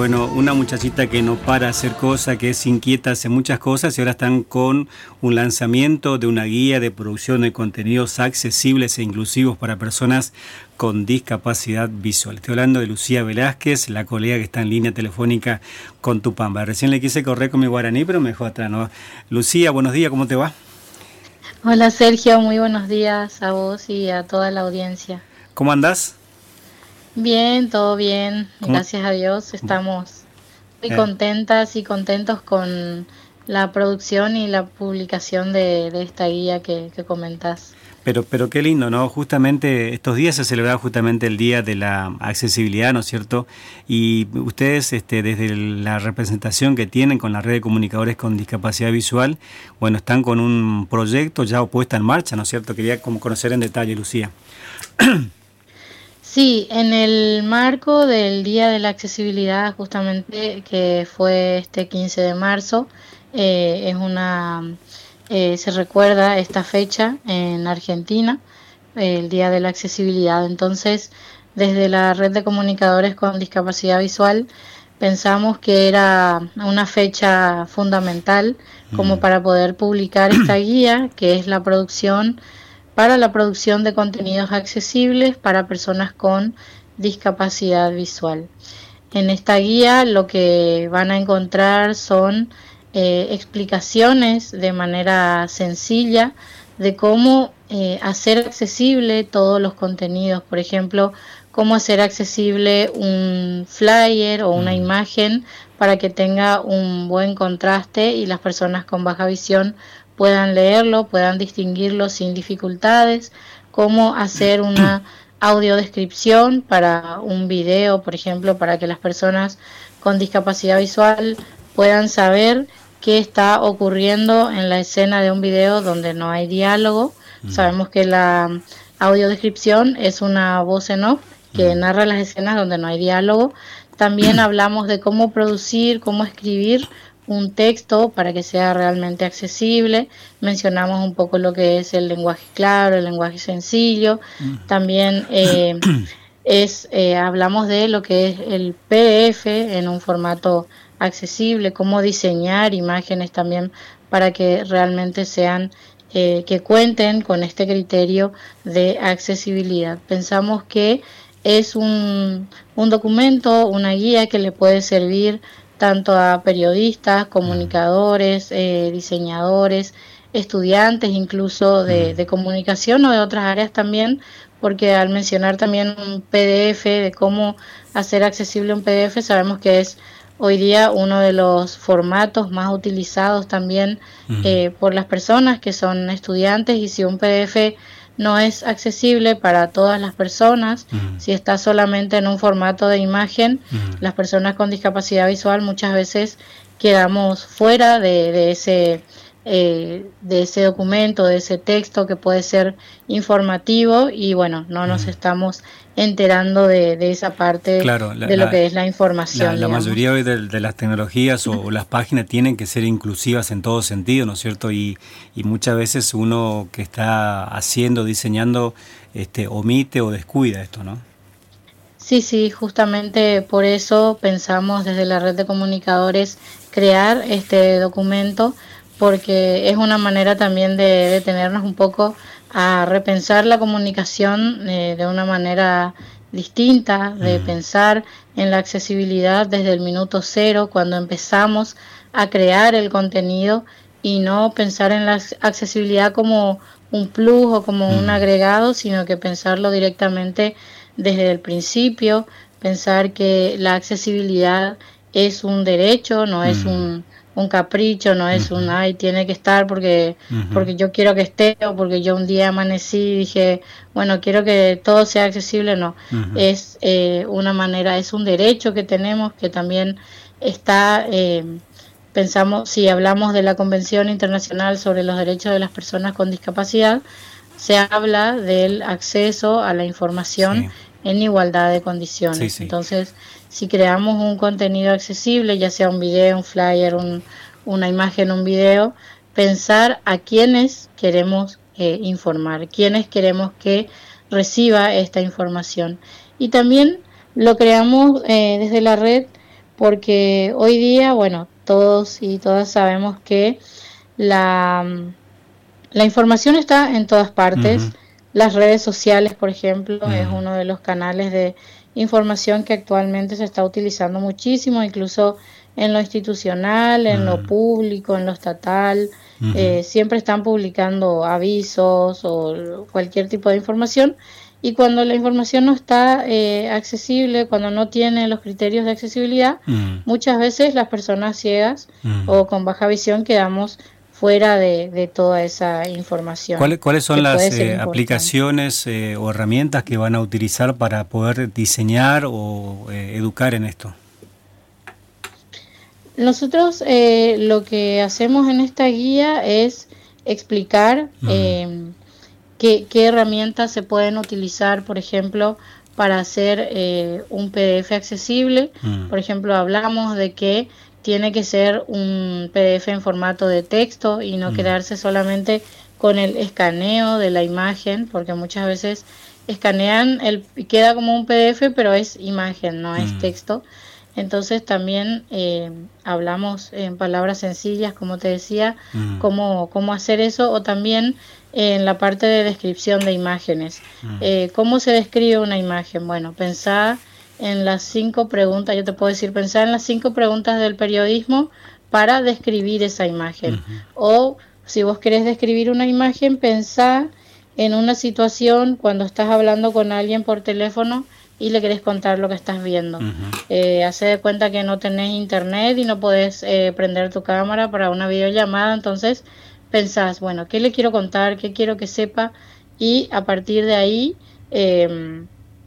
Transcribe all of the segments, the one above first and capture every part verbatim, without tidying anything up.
bueno, una muchachita que no para de hacer cosas, que es inquieta, hace muchas cosas y ahora están con un lanzamiento de una guía de producción de contenidos accesibles e inclusivos para personas con discapacidad visual. Estoy hablando de Lucía Velázquez, la colega que está en línea telefónica con Tupamba. Recién le quise correr con mi guaraní, pero me dejó atrás, ¿no? Lucía, buenos días, ¿cómo te va? Hola Sergio, muy buenos días a vos y a toda la audiencia. ¿Cómo andás? Bien, todo bien, ¿Cómo? gracias a Dios. Estamos muy Eh, contentas y contentos con la producción y la publicación de, de esta guía que, que comentás. Pero, pero qué lindo, ¿no? Justamente estos días se celebraba justamente el Día de la Accesibilidad, ¿no es cierto? Y ustedes, este, desde la representación que tienen con la red de comunicadores con discapacidad visual, bueno, están con un proyecto ya puesta en marcha, ¿no es cierto? Quería como conocer en detalle, Lucía. Sí, en el marco del Día de la Accesibilidad, justamente que fue este quince de marzo, eh, es una, eh, se recuerda esta fecha en Argentina, el Día de la Accesibilidad. Entonces, desde la red de comunicadores con discapacidad visual, pensamos que era una fecha fundamental como Mm. para poder publicar esta guía, que es la producción para la producción de contenidos accesibles para personas con discapacidad visual. En esta guía lo que van a encontrar son eh, explicaciones de manera sencilla de cómo eh, hacer accesible todos los contenidos. Por ejemplo, cómo hacer accesible un flyer o una Mm. imagen para que tenga un buen contraste y las personas con baja visión puedan leerlo, puedan distinguirlo sin dificultades. Cómo hacer una audiodescripción para un video, por ejemplo, para que las personas con discapacidad visual puedan saber qué está ocurriendo en la escena de un video donde no hay diálogo. Mm. Sabemos que la audiodescripción es una voz en off que Mm. narra las escenas donde no hay diálogo. También hablamos de cómo producir, cómo escribir un texto para que sea realmente accesible. Mencionamos un poco lo que es el lenguaje claro, el lenguaje sencillo. Mm. También eh, es eh, hablamos de lo que es el P D F en un formato accesible, cómo diseñar imágenes también para que realmente sean eh, que cuenten con este criterio de accesibilidad. Pensamos que es un, un documento, una guía que le puede servir tanto a periodistas, Mm. comunicadores, eh, diseñadores, estudiantes incluso de, Mm. de comunicación o de otras áreas también, porque al mencionar también un P D F, de cómo hacer accesible un P D F, sabemos que es hoy día uno de los formatos más utilizados también Mm. eh, por las personas que son estudiantes, y si un P D F no es accesible para todas las personas, Mm. si está solamente en un formato de imagen, Mm. las personas con discapacidad visual muchas veces quedamos fuera de, de ese eh, de ese documento, de ese texto que puede ser informativo, y bueno, no nos Mm. estamos enterando de, de esa parte Claro, la, de lo la, que es la La, información, la mayoría digamos. hoy de, de las tecnologías o, o las páginas tienen que ser inclusivas en todo sentido, ¿no es cierto? Y, y muchas veces uno que está haciendo, diseñando, este, omite o descuida esto, ¿no? Sí, sí, justamente por eso pensamos desde la red de comunicadores crear este documento, porque es una manera también de detenernos un poco a repensar la comunicación eh, de una manera distinta, de Mm. pensar en la accesibilidad desde el minuto cero, cuando empezamos a crear el contenido, y no pensar en la accesibilidad como un plus o como un Mm. agregado, sino que pensarlo directamente desde el principio, pensar que la accesibilidad es un derecho, no es Mm. un, un capricho, no es un, Ujú. ay, tiene que estar porque, Ujú. porque yo quiero que esté, o porque yo un día amanecí y dije, bueno, quiero que todo sea accesible. No, Ujú. es eh, una manera, es un derecho que tenemos, que también está, eh, pensamos, si hablamos de la Convención Internacional sobre los Derechos de las Personas con Discapacidad, se habla del acceso a la información Sí, en igualdad de sí, condiciones. sí. Entonces, si creamos un contenido accesible, ya sea un video, un flyer, un, una imagen, un video, pensar a quiénes queremos eh, informar, quiénes queremos que reciba esta información. Y también lo creamos eh, desde la red porque hoy día, bueno, todos y todas sabemos que la, la información está en todas partes. Ujú. Las redes sociales, por ejemplo, es Mm. uno de los canales de información que actualmente se está utilizando muchísimo, incluso en lo institucional, en lo Mm. público, en lo estatal. Ujú. Eh, siempre están publicando avisos o cualquier tipo de información. Y cuando la información no está eh, accesible, cuando no tiene los criterios de accesibilidad, Mm. muchas veces las personas ciegas Mm. o con baja visión quedamos fuera de, de toda esa información ¿Cuáles, cuáles que son puede las ser eh, importante. aplicaciones eh, o herramientas que van a utilizar para poder diseñar o eh, educar en esto? Nosotros eh, lo que hacemos en esta guía es explicar Mm. eh, qué, qué herramientas se pueden utilizar, por ejemplo, para hacer eh, un P D F accesible. Mm. Por ejemplo, hablamos de que tiene que ser un P D F en formato de texto y no Mm. quedarse solamente con el escaneo de la imagen, porque muchas veces escanean el queda como un P D F, pero es imagen, no es Mm. texto. Entonces también eh, hablamos en palabras sencillas, como te decía, Mm. cómo, cómo hacer eso, o también en la parte de descripción de imágenes. Mm. Eh, ¿Cómo se describe una imagen? Bueno, pensá en las cinco preguntas, yo te puedo decir, pensá en las cinco preguntas del periodismo para describir esa imagen. Ujú. O si vos querés describir una imagen, pensá en una situación cuando estás hablando con alguien por teléfono y le querés contar lo que estás viendo. Ujú. Eh, hace de cuenta que no tenés internet y no podés eh, prender tu cámara para una videollamada, entonces pensás, bueno, ¿qué le quiero contar? ¿Qué quiero que sepa? Y a partir de ahí eh,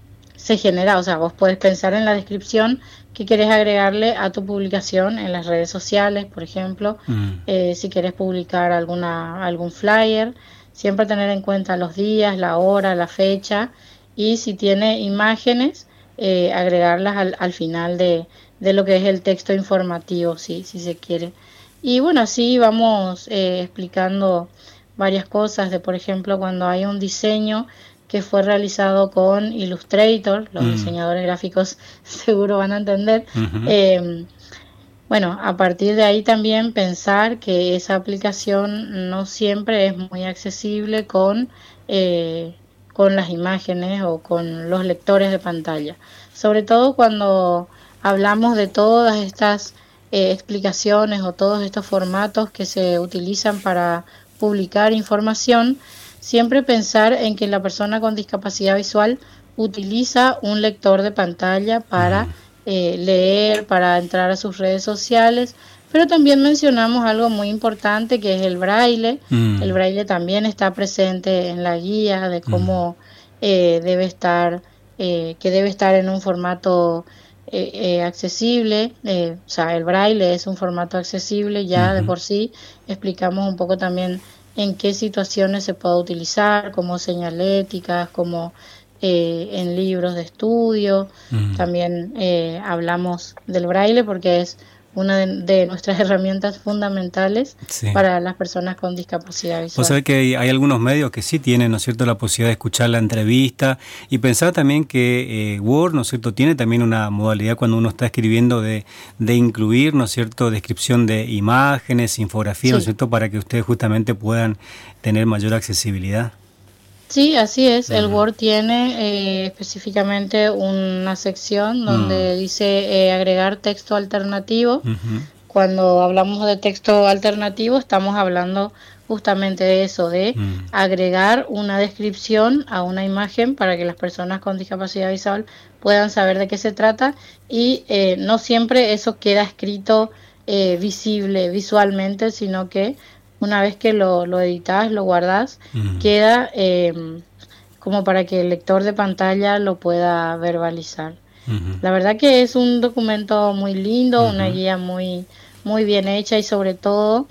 se genera, o sea, vos podés pensar en la descripción que querés agregarle a tu publicación en las redes sociales, por ejemplo, Mm. eh, si querés publicar alguna, algún flyer, siempre tener en cuenta los días, la hora, la fecha, y si tiene imágenes, eh, agregarlas al, al final de, de lo que es el texto informativo, si, si se quiere. Y bueno, así vamos eh, explicando varias cosas de, por ejemplo, cuando hay un diseño que fue realizado con Illustrator, los Mm. diseñadores gráficos seguro van a entender. Ujú. Eh, bueno, a partir de ahí también pensar que esa aplicación no siempre es muy accesible con, eh, con las imágenes o con los lectores de pantalla. Sobre todo cuando hablamos de todas estas eh, explicaciones o todos estos formatos que se utilizan para publicar información, siempre pensar en que la persona con discapacidad visual utiliza un lector de pantalla para Mm. eh, leer, para entrar a sus redes sociales, pero también mencionamos algo muy importante que es el braille. El Mm. braille también está presente en la guía de Mm. cómo eh, debe estar, eh, que debe estar en un formato eh, eh, accesible. Eh, o sea, el braille es un formato accesible ya de Ujú. por sí. Explicamos un poco también en qué situaciones se puede utilizar, como señaléticas, como eh, en libros de estudio. Mm. También eh, hablamos del braille porque es una de, de nuestras herramientas fundamentales Sí. para las personas con discapacidad Vos visual. sabés que hay, hay algunos medios que sí tienen, ¿no es cierto?, la posibilidad de escuchar la entrevista y pensar también que eh, Word, ¿no es cierto?, tiene también una modalidad cuando uno está escribiendo de, de incluir, ¿no es cierto?, descripción de imágenes, infografía, ¿no es Sí, cierto?, para que ustedes justamente puedan tener mayor accesibilidad. sí, así es. El Mm. Word tiene eh, específicamente una sección Mm. donde dice eh, agregar texto alternativo. Ujú. Cuando hablamos de texto alternativo, estamos hablando justamente de eso, de Mm. agregar una descripción a una imagen para que las personas con discapacidad visual puedan saber de qué se trata y eh, no siempre eso queda escrito eh, visible visualmente, sino que una vez que lo, lo editas, lo guardas, Mm. queda eh, como para que el lector de pantalla lo pueda verbalizar. Ujú. La verdad que es un documento muy lindo, una Ujú. guía muy, muy bien hecha y sobre todo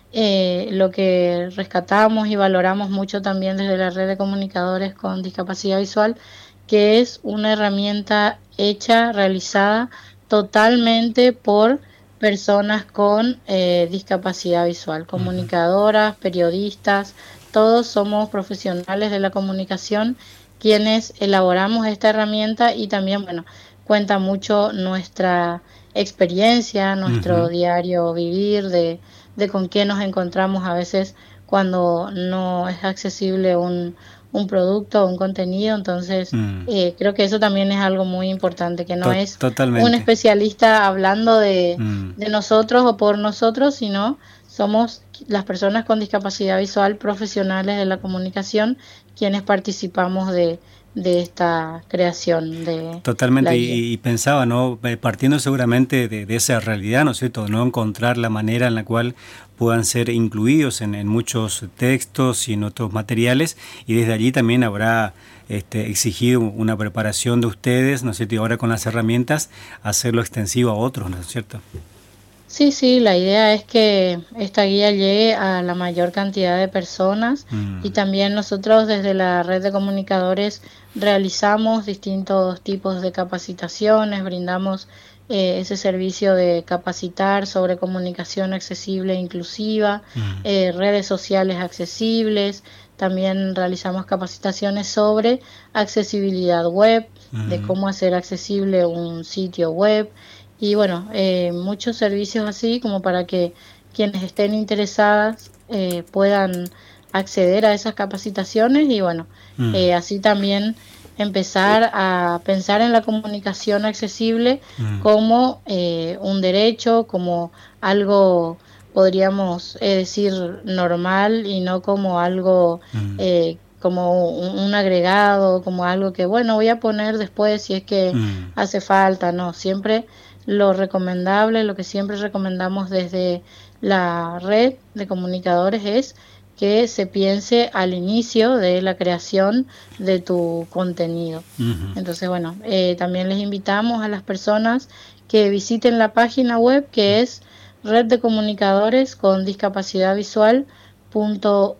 eh, lo que rescatamos y valoramos mucho también desde la red de comunicadores con discapacidad visual, que es una herramienta hecha, realizada totalmente por personas con eh, discapacidad visual, Ujú. comunicadoras, periodistas, todos somos profesionales de la comunicación quienes elaboramos esta herramienta y también, bueno, cuenta mucho nuestra experiencia, nuestro Uh-huh. diario vivir, de, de con qué nos encontramos a veces cuando no es accesible un, un producto o un contenido. Entonces, Mm. eh, creo que eso también es algo muy importante, que no To- es un totalmente. especialista hablando de, Mm. de nosotros o por nosotros, sino somos las personas con discapacidad visual, profesionales de la comunicación, quienes participamos de, de esta creación de la Totalmente, guía. y, y pensaba, ¿no? Eh, Partiendo seguramente de, de esa realidad, ¿no es cierto? No encontrar la manera en la cual puedan ser incluidos en, en muchos textos y en otros materiales, y desde allí también habrá este, exigido una preparación de ustedes, ¿no es cierto? Y ahora con las herramientas hacerlo extensivo a otros, ¿no es cierto? Sí, sí, la idea es que esta guía llegue a la mayor cantidad de personas y Mm. también nosotros desde la red de comunicadores realizamos distintos tipos de capacitaciones, brindamos eh, ese servicio de capacitar sobre comunicación accesible e inclusiva, Mm. eh, redes sociales accesibles, también realizamos capacitaciones sobre accesibilidad web, de Mm. cómo hacer accesible un sitio web y bueno, eh, muchos servicios así como para que quienes estén interesadas eh, puedan acceder a esas capacitaciones y bueno, Mm. eh, así también empezar a pensar en la comunicación accesible Mm. como eh, un derecho, como algo, podríamos eh, decir, normal y no como algo, Mm. eh, como un, un agregado, como algo que, bueno, voy a poner después si es que Mm. hace falta, no, siempre lo recomendable, lo que siempre recomendamos desde la red de comunicadores es que se piense al inicio de la creación de tu contenido. Ujú. Entonces, bueno, eh, también les invitamos a las personas que visiten la página web que es red de comunicadores con discapacidad visual punto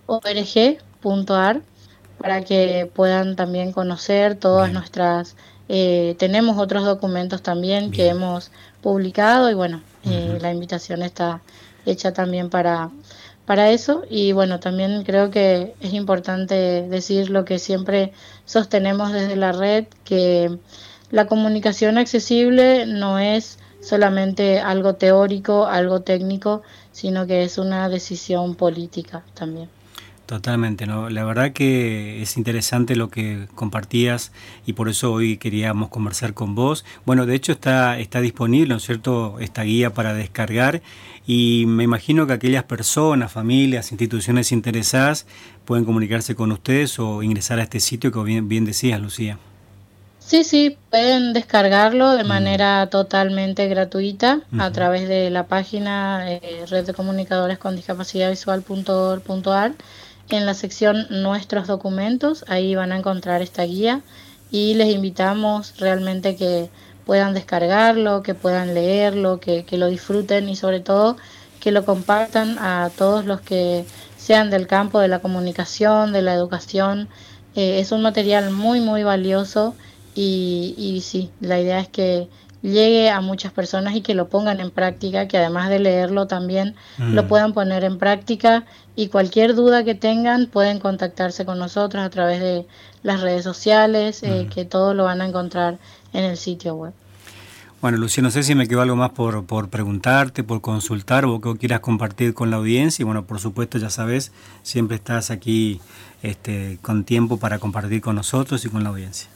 org punto ar para que puedan también conocer todas Bien, nuestras, eh, tenemos otros documentos también que bien. hemos publicado y bueno, eh, Ujú. la invitación está hecha también para, para eso y bueno, también creo que es importante decir lo que siempre sostenemos desde la red, que la comunicación accesible no es solamente algo teórico, algo técnico, sino que es una decisión política también. Totalmente, ¿no? La verdad que es interesante lo que compartías y por eso hoy queríamos conversar con vos. Bueno, de hecho está, está disponible, ¿no es cierto?, esta guía para descargar y me imagino que aquellas personas, familias, instituciones interesadas pueden comunicarse con ustedes o ingresar a este sitio que bien, bien decías, Lucía. Sí, sí, pueden descargarlo de Mm. manera totalmente gratuita a Ujú. través de la página eh, red de comunicadores con discapacidad visual punto org punto ar. En la sección Nuestros documentos, ahí van a encontrar esta guía y les invitamos realmente que puedan descargarlo, que puedan leerlo, que, que lo disfruten y sobre todo que lo compartan a todos los que sean del campo de la comunicación, de la educación. Eh, es un material muy, muy valioso y, y sí, la idea es que llegue a muchas personas y que lo pongan en práctica, que además de leerlo también lo Mm. puedan poner en práctica y cualquier duda que tengan pueden contactarse con nosotros a través de las redes sociales, eh, Mm. que todo lo van a encontrar en el sitio web. Bueno, Lucía, no sé si me quedó algo más por, por preguntarte, por consultar o que quieras compartir con la audiencia. Y bueno, por supuesto, ya sabes, siempre estás aquí este, con tiempo para compartir con nosotros y con la audiencia.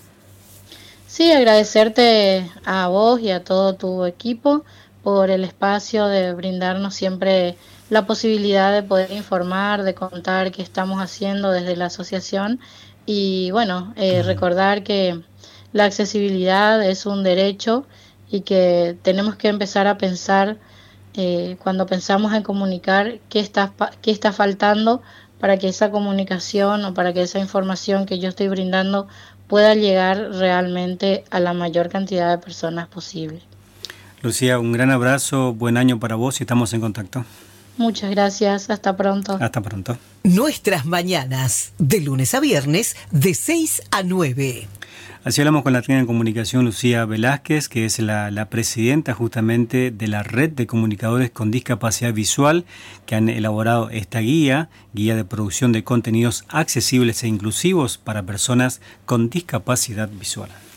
Sí, agradecerte a vos y a todo tu equipo por el espacio de brindarnos siempre la posibilidad de poder informar, de contar qué estamos haciendo desde la asociación y bueno, eh, Mm. recordar que la accesibilidad es un derecho y que tenemos que empezar a pensar eh, cuando pensamos en comunicar qué está, qué está faltando para que esa comunicación o para que esa información que yo estoy brindando pueda llegar realmente a la mayor cantidad de personas posible. Lucía, un gran abrazo, buen año para vos y estamos en contacto. Muchas gracias, hasta pronto. Hasta pronto. Nuestras mañanas, de lunes a viernes, de seis a nueve. Así hablamos con la técnica en comunicación Lucía Velázquez, que es la, la presidenta justamente de la red de comunicadores con discapacidad visual, que han elaborado esta guía, guía de producción de contenidos accesibles e inclusivos para personas con discapacidad visual.